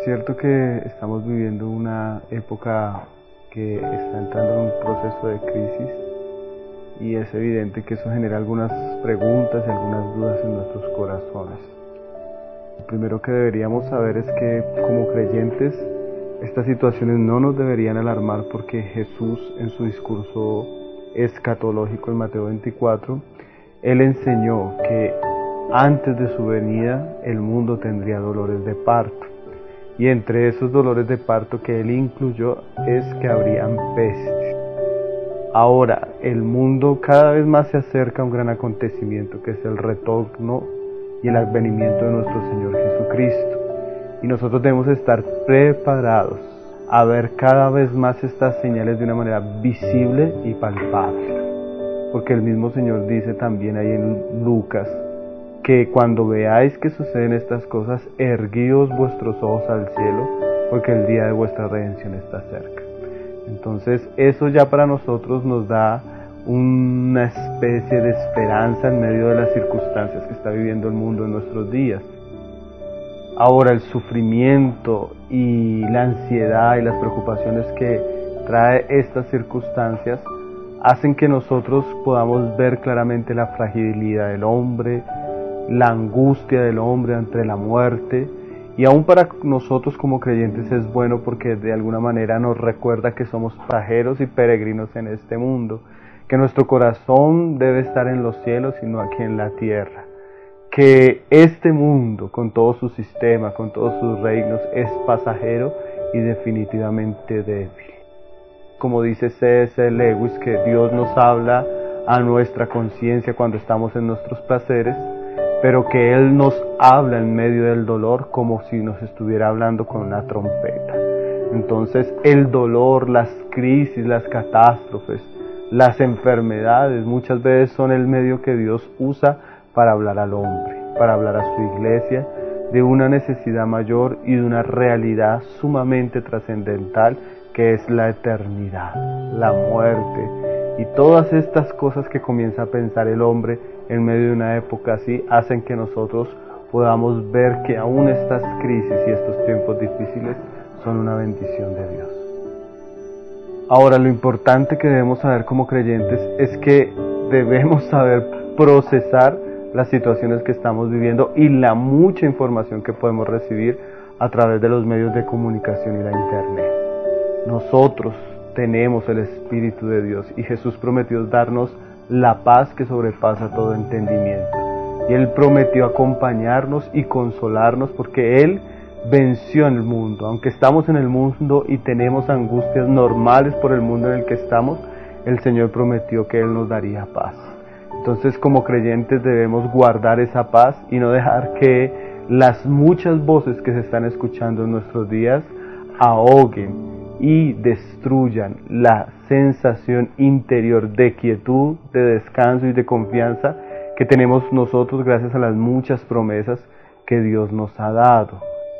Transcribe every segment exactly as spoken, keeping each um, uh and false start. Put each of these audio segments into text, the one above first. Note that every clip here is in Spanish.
cierto que estamos viviendo una época que está entrando en un proceso de crisis y es evidente que eso genera algunas preguntas y algunas dudas en nuestros corazones. Lo primero que deberíamos saber es que como creyentes estas situaciones no nos deberían alarmar, porque Jesús en su discurso escatológico en Mateo veinticuatro, Él enseñó que antes de su venida el mundo tendría dolores de parto. Y entre esos dolores de parto que Él incluyó es que habrían pestes. Ahora, el mundo cada vez más se acerca a un gran acontecimiento, que es el retorno y el advenimiento de nuestro Señor Jesucristo. Y nosotros debemos estar preparados a ver cada vez más estas señales de una manera visible y palpable. Porque el mismo Señor dice también ahí en Lucas, que cuando veáis que suceden estas cosas, erguíos vuestros ojos al cielo, porque el día de vuestra redención está cerca. Entonces eso ya para nosotros nos da una especie de esperanza en medio de las circunstancias que está viviendo el mundo en nuestros días. Ahora, el sufrimiento y la ansiedad y las preocupaciones que trae estas circunstancias hacen que nosotros podamos ver claramente la fragilidad del hombre, la angustia del hombre ante la muerte, y aún para nosotros como creyentes es bueno porque de alguna manera nos recuerda que somos pasajeros y peregrinos en este mundo, que nuestro corazón debe estar en los cielos y no aquí en la tierra, que este mundo con todo su sistema, con todos sus reinos es pasajero y definitivamente débil. Como dice C S Lewis, que Dios nos habla a nuestra conciencia cuando estamos en nuestros placeres, pero que Él nos habla en medio del dolor como si nos estuviera hablando con una trompeta. Entonces el dolor, las crisis, las catástrofes, las enfermedades muchas veces son el medio que Dios usa para hablar al hombre, para hablar a su iglesia de una necesidad mayor y de una realidad sumamente trascendental que es la eternidad, la muerte y todas estas cosas que comienza a pensar el hombre en medio de una época así, hacen que nosotros podamos ver que aún estas crisis y estos tiempos difíciles son una bendición de Dios. Ahora, lo importante que debemos saber como creyentes es que debemos saber procesar las situaciones que estamos viviendo y la mucha información que podemos recibir a través de los medios de comunicación y la internet. Nosotros tenemos el Espíritu de Dios y Jesús prometió darnos la paz que sobrepasa todo entendimiento. Y Él prometió acompañarnos y consolarnos porque Él venció en el mundo. Aunque estamos en el mundo y tenemos angustias normales por el mundo en el que estamos, el Señor prometió que Él nos daría paz. Entonces, como creyentes debemos guardar esa paz y no dejar que las muchas voces que se están escuchando en nuestros días ahoguen y destruyan la sensación interior de quietud, de descanso y de confianza que tenemos nosotros gracias a las muchas promesas que Dios nos ha dado.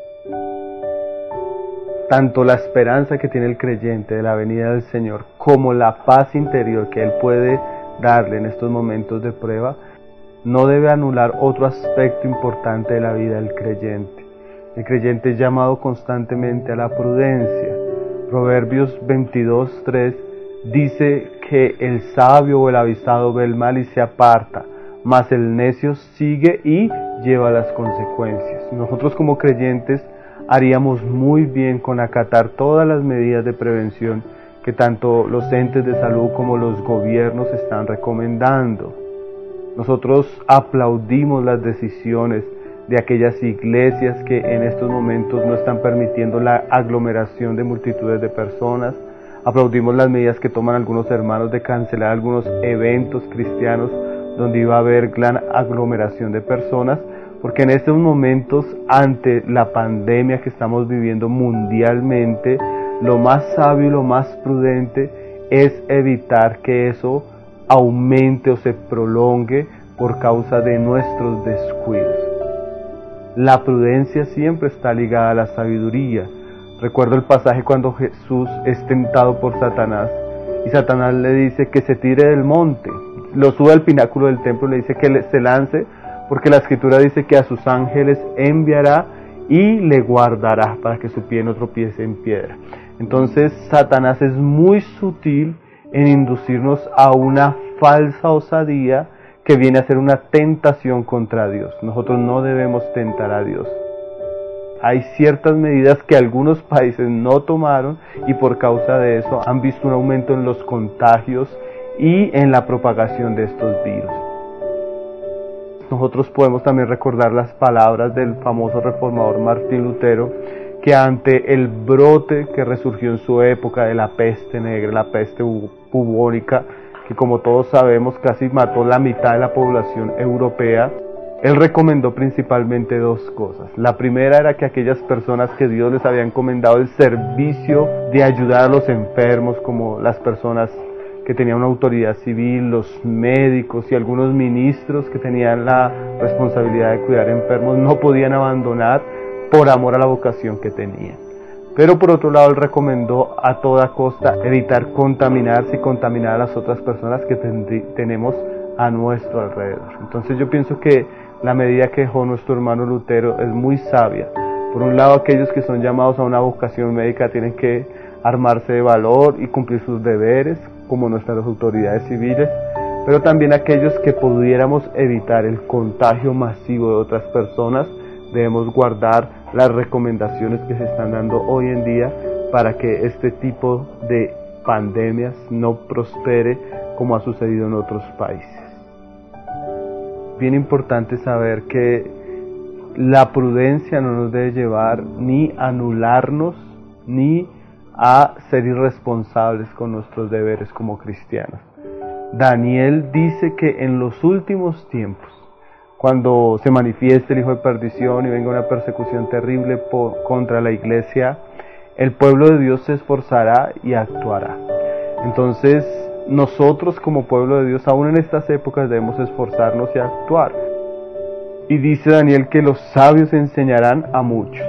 Tanto la esperanza que tiene el creyente de la venida del Señor como la paz interior que Él puede darle en estos momentos de prueba no debe anular otro aspecto importante de la vida del creyente. El creyente es llamado constantemente a la prudencia. Proverbios veintidós, tres dice que el sabio o el avisado ve el mal y se aparta, mas el necio sigue y lleva las consecuencias. Nosotros como creyentes haríamos muy bien con acatar todas las medidas de prevención que tanto los entes de salud como los gobiernos están recomendando. Nosotros aplaudimos las decisiones de aquellas iglesias que en estos momentos no están permitiendo la aglomeración de multitudes de personas. Aplaudimos las medidas que toman algunos hermanos de cancelar algunos eventos cristianos donde iba a haber gran aglomeración de personas, porque en estos momentos, ante la pandemia que estamos viviendo mundialmente, lo más sabio y lo más prudente es evitar que eso aumente o se prolongue por causa de nuestros descuidos. La prudencia siempre está ligada a la sabiduría. Recuerdo el pasaje cuando Jesús es tentado por Satanás y Satanás le dice que se tire del monte, lo sube al pináculo del templo, le dice que se lance porque la escritura dice que a sus ángeles enviará y le guardará para que su pie no tropiece en piedra. Entonces Satanás es muy sutil en inducirnos a una falsa osadía que viene a ser una tentación contra Dios. Nosotros no debemos tentar a Dios. Hay ciertas medidas que algunos países no tomaron y por causa de eso han visto un aumento en los contagios y en la propagación de estos virus. Nosotros podemos también recordar las palabras del famoso reformador Martín Lutero, que ante el brote que resurgió en su época de la peste negra, la peste bubónica, que como todos sabemos casi mató la mitad de la población europea, él recomendó principalmente dos cosas. La primera era que aquellas personas que Dios les había encomendado el servicio de ayudar a los enfermos, como las personas que tenían una autoridad civil, los médicos y algunos ministros que tenían la responsabilidad de cuidar enfermos, no podían abandonar por amor a la vocación que tenían. Pero por otro lado, él recomendó a toda costa evitar contaminarse y contaminar a las otras personas que ten- tenemos a nuestro alrededor. Entonces yo pienso que la medida que dejó nuestro hermano Lutero es muy sabia. Por un lado, aquellos que son llamados a una vocación médica tienen que armarse de valor y cumplir sus deberes, como nuestras autoridades civiles, pero también aquellos que pudiéramos evitar el contagio masivo de otras personas, debemos guardar las recomendaciones que se están dando hoy en día para que este tipo de pandemias no prospere como ha sucedido en otros países. Bien importante saber que la prudencia no nos debe llevar ni a anularnos ni a ser irresponsables con nuestros deberes como cristianos. Daniel dice que en los últimos tiempos, cuando se manifieste el hijo de perdición y venga una persecución terrible por, contra la iglesia, el pueblo de Dios se esforzará y actuará. Entonces, nosotros como pueblo de Dios, aún en estas épocas, debemos esforzarnos y actuar. Y dice Daniel que los sabios enseñarán a muchos.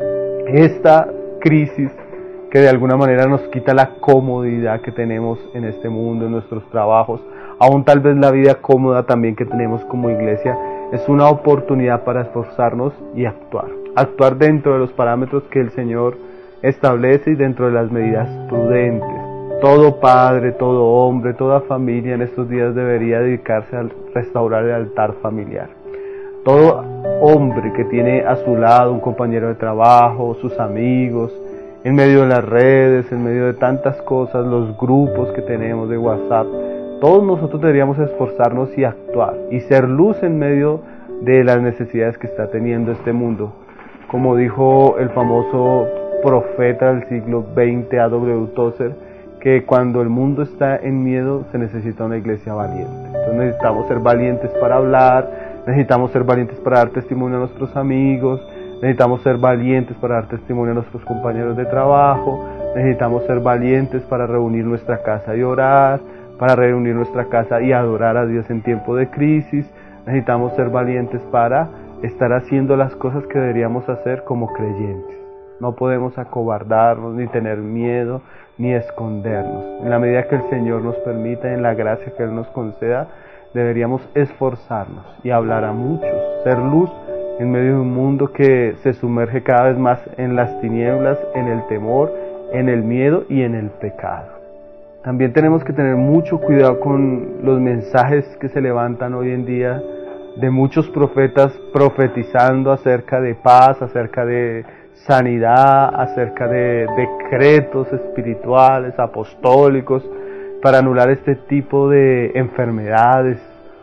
Esta crisis que de alguna manera nos quita la comodidad que tenemos en este mundo, en nuestros trabajos, aún tal vez la vida cómoda también que tenemos como iglesia, es una oportunidad para esforzarnos y actuar. Actuar dentro de los parámetros que el Señor establece y dentro de las medidas prudentes. Todo padre, todo hombre, toda familia en estos días debería dedicarse a restaurar el altar familiar. Todo hombre que tiene a su lado un compañero de trabajo, sus amigos, en medio de las redes, en medio de tantas cosas, los grupos que tenemos de WhatsApp, todos nosotros deberíamos esforzarnos y actuar y ser luz en medio de las necesidades que está teniendo este mundo. Como dijo el famoso profeta del siglo veinte, A W Tozer, que cuando el mundo está en miedo se necesita una iglesia valiente. Entonces necesitamos ser valientes para hablar, necesitamos ser valientes para dar testimonio a nuestros amigos, necesitamos ser valientes para dar testimonio a nuestros compañeros de trabajo, necesitamos ser valientes para reunir nuestra casa y orar, para reunir nuestra casa y adorar a Dios en tiempo de crisis. Necesitamos ser valientes para estar haciendo las cosas que deberíamos hacer como creyentes. No podemos acobardarnos, ni tener miedo, ni escondernos. En la medida que el Señor nos permita, en la gracia que Él nos conceda, deberíamos esforzarnos y hablar a muchos, ser luz en medio de un mundo que se sumerge cada vez más en las tinieblas, en el temor, en el miedo y en el pecado. También tenemos que tener mucho cuidado con los mensajes que se levantan hoy en día de muchos profetas profetizando acerca de paz, acerca de sanidad, acerca de decretos espirituales, apostólicos, para anular este tipo de enfermedades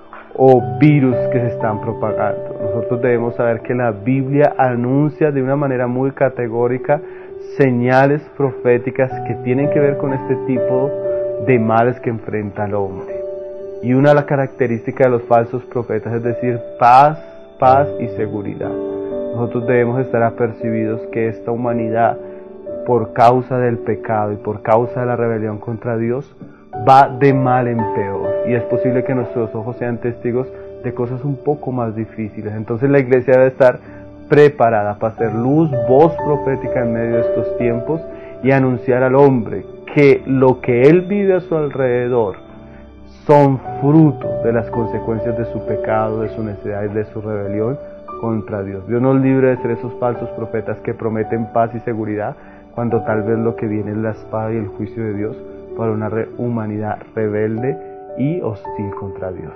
o virus que se están propagando. Nosotros debemos saber que la Biblia anuncia de una manera muy categórica señales proféticas que tienen que ver con este tipo de males que enfrenta el hombre. Y una de las características de los falsos profetas es decir paz, paz y seguridad. Nosotros debemos estar apercibidos que esta humanidad, por causa del pecado y por causa de la rebelión contra Dios, va de mal en peor. Y es posible que nuestros ojos sean testigos de cosas un poco más difíciles. Entonces la iglesia debe estar preparada para hacer luz, voz profética en medio de estos tiempos y anunciar al hombre que lo que él vive a su alrededor son frutos de las consecuencias de su pecado, de su necedad y de su rebelión contra Dios. Dios nos libre de ser esos falsos profetas que prometen paz y seguridad, cuando tal vez lo que viene es la espada y el juicio de Dios para una re- humanidad rebelde y hostil contra Dios.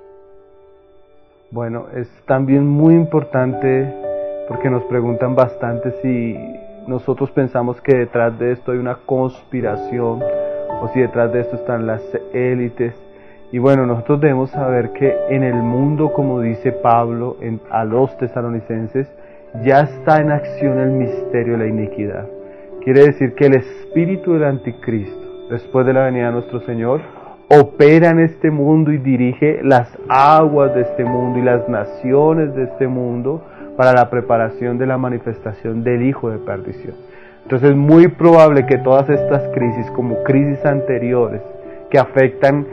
Bueno, es también muy importante porque nos preguntan bastante si nosotros pensamos que detrás de esto hay una conspiración o si detrás de esto están las élites. Y bueno, nosotros debemos saber que en el mundo, como dice Pablo en, a los tesalonicenses, ya está en acción el misterio de la iniquidad. Quiere decir que el espíritu del anticristo, después de la venida de nuestro Señor, opera en este mundo y dirige las aguas de este mundo y las naciones de este mundo para la preparación de la manifestación del Hijo de perdición. Entonces es muy probable que todas estas crisis, como crisis anteriores, que afectan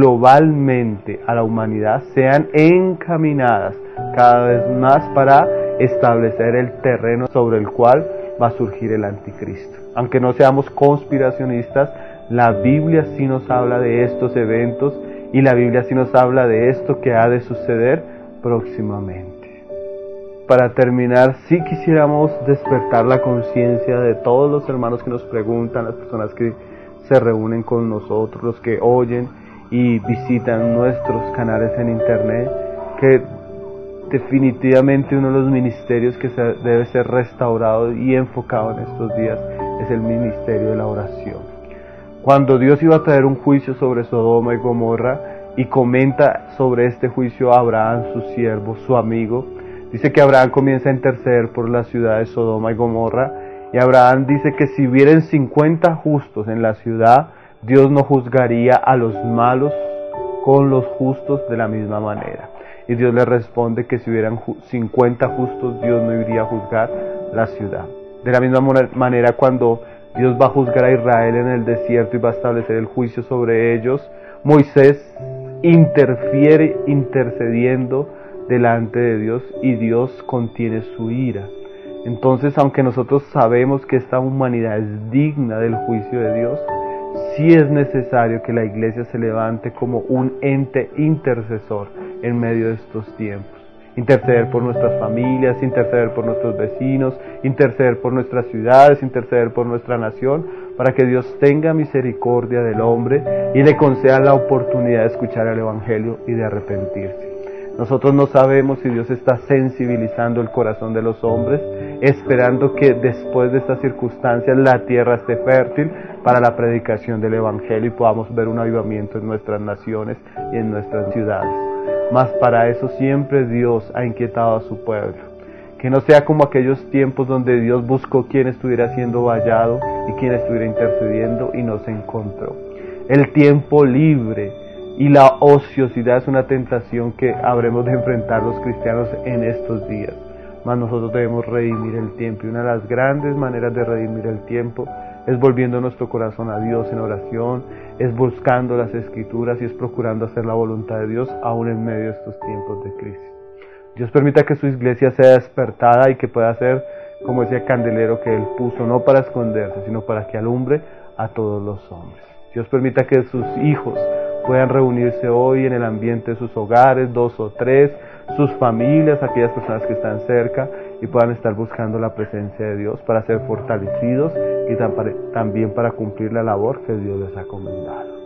globalmente a la humanidad, sean encaminadas cada vez más para establecer el terreno sobre el cual va a surgir el anticristo. Aunque no seamos conspiracionistas, la Biblia sí nos habla de estos eventos y la Biblia sí nos habla de esto que ha de suceder próximamente. Para terminar, sí quisiéramos despertar la conciencia de todos los hermanos que nos preguntan, las personas que se reúnen con nosotros, los que oyen y visitan nuestros canales en internet, que definitivamente uno de los ministerios que se debe ser restaurado y enfocado en estos días es el ministerio de la oración. Cuando Dios iba a traer un juicio sobre Sodoma y Gomorra y comenta sobre este juicio a Abraham, su siervo, su amigo, dice que Abraham comienza a interceder por la ciudad de Sodoma y Gomorra, y Abraham dice que si hubieran cincuenta justos en la ciudad, Dios no juzgaría a los malos con los justos de la misma manera. Y Dios le responde que si hubieran cincuenta justos, Dios no iría a juzgar la ciudad. De la misma manera, cuando Dios va a juzgar a Israel en el desierto y va a establecer el juicio sobre ellos, Moisés interfiere intercediendo delante de Dios y Dios contiene su ira. Entonces, aunque nosotros sabemos que esta humanidad es digna del juicio de Dios, sí es necesario que la iglesia se levante como un ente intercesor en medio de estos tiempos. Interceder por nuestras familias, interceder por nuestros vecinos, interceder por nuestras ciudades, interceder por nuestra nación, para que Dios tenga misericordia del hombre y le conceda la oportunidad de escuchar el Evangelio y de arrepentirse. Nosotros no sabemos si Dios está sensibilizando el corazón de los hombres, esperando que después de estas circunstancias la tierra esté fértil para la predicación del Evangelio y podamos ver un avivamiento en nuestras naciones y en nuestras ciudades. Mas para eso siempre Dios ha inquietado a su pueblo. Que no sea como aquellos tiempos donde Dios buscó quien estuviera siendo vallado y quien estuviera intercediendo y no se encontró. El tiempo libre y la ociosidad es una tentación que habremos de enfrentar los cristianos en estos días. Mas nosotros debemos redimir el tiempo, y una de las grandes maneras de redimir el tiempo es volviendo nuestro corazón a Dios en oración, es buscando las Escrituras y es procurando hacer la voluntad de Dios aún en medio de estos tiempos de crisis. Dios permita que su iglesia sea despertada y que pueda ser como ese candelero que Él puso, no para esconderse, sino para que alumbre a todos los hombres. Dios permita que sus hijos puedan reunirse hoy en el ambiente de sus hogares, dos o tres, sus familias, aquellas personas que están cerca, y puedan estar buscando la presencia de Dios para ser fortalecidos y también para cumplir la labor que Dios les ha encomendado.